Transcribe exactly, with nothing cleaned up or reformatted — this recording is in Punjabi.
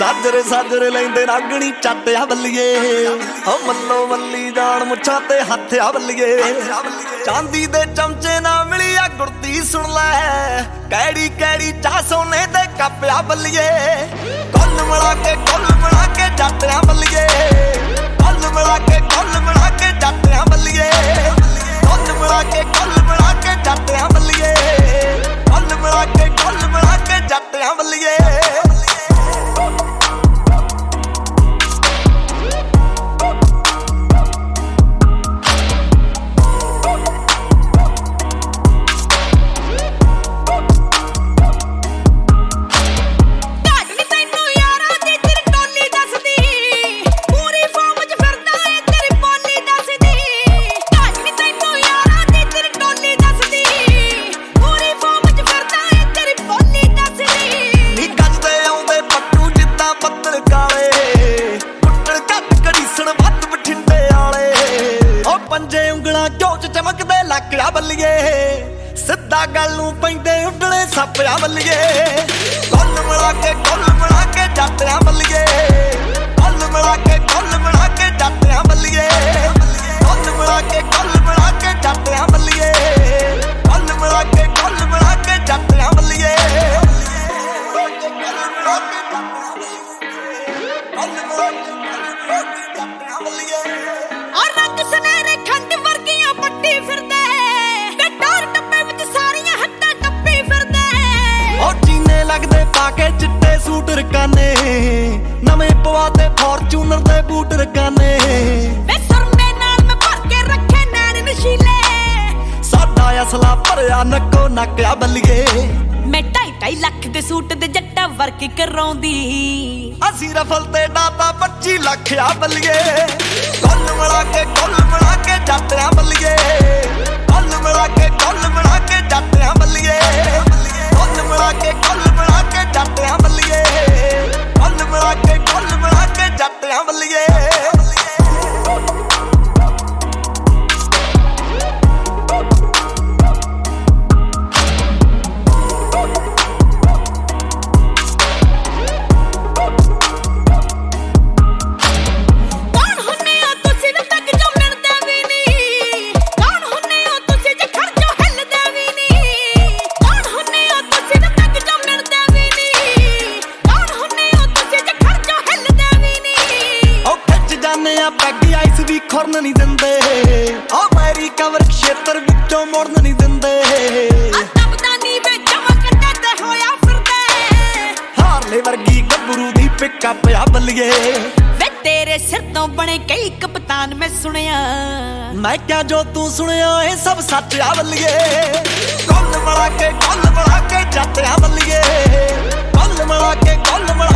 ਸਾਜਰੇ ਸਾਜਰੇ ਲੈਂਦੇ ਰਾਗਣੀ ਚੱਟਿਆ ਬੱਲੀਏ ਹੋ ਮੱਲੋ ਮੱਲੀ ਜਾਣ ਮੁੱਛਾਂ ਤੇ ਹੱਥਿਆ ਬੱਲੀਏ ਚਾਂਦੀ ਦੇ ਚਮਚੇ ਨਾ ਮਿਲੀ ਆ ਗੁਰਤੀ ਸੁਣ ਲੈ ਕੈੜੀ ਕੈੜੀ ਚਾਹ ਸੋਨੇ ਦੇ ਕੱਪਿਆ ਬੱਲੀਏ ਕੁੱਲ ਮਿਲਾ ਕੇ ਕੁੱਲ ਮਿਲਾ ਕੇ ਜੱਟਿਆ ਬੱਲੀਏ ਕੁੱਲ ਮਿਲਾ ਕੇ ਕੁੱਲ ਮਿਲਾ ਕੇ ਜੱਟਿਆ ਬੱਲੀਏ ਕੁੱਲ ਮਿਲਾ ਕੇ ਕੁੱਲ ਮਿਲਾ ਕੇ ਜੱਟਿਆ ਬੱਲੀਏ ਕੁੱਲ ਮਿਲਾ ਕੇ ਕੁੱਲ ਮਿਲਾ ਕੇ ਜੱਟਿਆ ਬੱਲੀਏ ਪੰਜੇ ਉਂਗਲਾਂ ਝੋਚ ਚਮਕਦੇ ਲੱਕਿਆ ਬੱਲੀਏ ਸਿੱਧਾ ਗੱਲ ਨੂੰ ਪੈਂਦੇ ਉੱਡਣੇ ਸੱਪਿਆ ਬੱਲੀਏ ਕੁੱਲ ਮਿਲਾ ਕੇ ਕੁੱਲ ਮਿਲਾ ਕੇ ਜੱਟਿਆ ਬੱਲੀਏ ਕੁੱਲ ਮਿਲਾ ਕੇ ਕੁੱਲ ਮਿਲਾ ਕੇ ਜੱਟਿਆ ਬੱਲੀਏ ਕੁੱਲ ਮਿਲਾ ਕੇ ਕੁੱਲ ਮਿਲਾ ਕੇ ਜੱਟਿਆ ਬੱਲੀਏ ਕੁੱਲ ਮਿਲਾ ਕੇ ਕੁੱਲ ਮਿਲਾ ਕੇ ਜੱਟਿਆ ਬੱਲੀਏ ਔਰ ਰੰਗ ਸੁਨਹਿਰੇ ਖੰਡ ਵਰਗੀਆਂ ਪੱਟੀ ਫਿਰਦੇ ਤੇ ਟੌਰ ਟੱਪੇ ਵਿੱਚ ਸਾਰੀਆਂ ਹੱਟਾਂ ਟੱਪੀ ਫਿਰਦੇ ਉਹ ਚੀਨੇ ਲੱਗਦੇ ਪਾ ਕੇ ਚਿੱਟੇ ਸੂਟ ਰਕਾਨੇ ਨਵੇਂ ਪਵਾ ਤੇ ਫੋਰਚੂਨਰ ਦੇ ਬੂਟ ਰਕਾਨੇ ਵੇ ਸੁਰਮੇ ਨਾਲ ਮੈਂ ਭਰ ਕੇ ਰੱਖੇ ਨੈਣ ਨਸ਼ੀਲੇ ਸਾਡਾ ਅਸਲਾ ਭਰਿਆ ਨੱਕੋ ਨੱਕਿਆ ਬੱਲੀਏ ਮੈਂ ਢਾਈ ਢਾਈ ਲੱਖ ਦੇ ਸੂਟ ਦੇ ਜੱਟਾ ਵਰਕ ਕਰਾਉਂਦੀ ਅਸੀਂ ਰਫਲ ਤੇ ਡਾਤਾ ਪੱਚੀ ਲੱਖ ਆ ਬੱਲੀਏ ਕੁੱਲ ਮਿਲਾ ਕੇ ਕੁੱਲ ਮਿਲਾ ਕੇ ਜੱਟਿਆ ਬੱਲੀਏ ਕੁੱਲ ਮਿਲਾ ਕੇ ਕੁੱਲ ਮਿਲਾ ਕੇ ਜੱਟਿਆ ਬੱਲੀਏ ਕੁੱਲ ਮਿਲਾ ਕੇ ਕੁੱਲ ਮਿਲਾ ਕੇ ਜੱਟਿਆ ਬੱਲੀਏ ਕੁੱਲ ਮਿਲਾ ਕੇ ਕੁੱਲ ਮਿਲਾ ਕੇ ਜੱਟਿਆ ਬੱਲੀਏ ਪੈਗੀ ਆਈਸ ਵੀ ਖੁਰਨ ਨਹੀਂ ਦਿੰਦੇ ਓ ਮੈਰੀ ਕਵਰ ਖੇਤਰ ਵਿੱਚੋਂ ਮੁੜਨ ਨਹੀਂ ਦਿੰਦੇ ਤਬਦਾ ਨੀ ਵਿੱਚ ਮੱਕਟੇ ਤੇ ਹੋਇਆ ਫਿਰਦੇ ਹਾਰਲੇ ਵਰਗੀ ਗੱਭਰੂ ਦੀ ਪਿਕਅਪ ਆ ਬੱਲੀਏ ਵੇ ਤੇਰੇ ਸਿਰ ਤੋਂ ਬਣੇ ਕਈ ਕਪਤਾਨ ਮੈਂ ਸੁਣਿਆ ਮੈਂ ਕਿਹਾ ਜੋ ਤੂੰ ਸੁਣਿਆ ਇਹ ਸਭ ਸੱਚ ਆ ਬੱਲੀਏ ਕੁੱਲ ਮਿਲਾ ਕੇ ਕੁੱਲ ਮਿਲਾ ਕੇ ਜੱਟਿਆ ਬੱਲੀਏ ਕੁੱਲ ਮਿਲਾ ਕੇ ਕੁੱਲ ਮਿਲਾ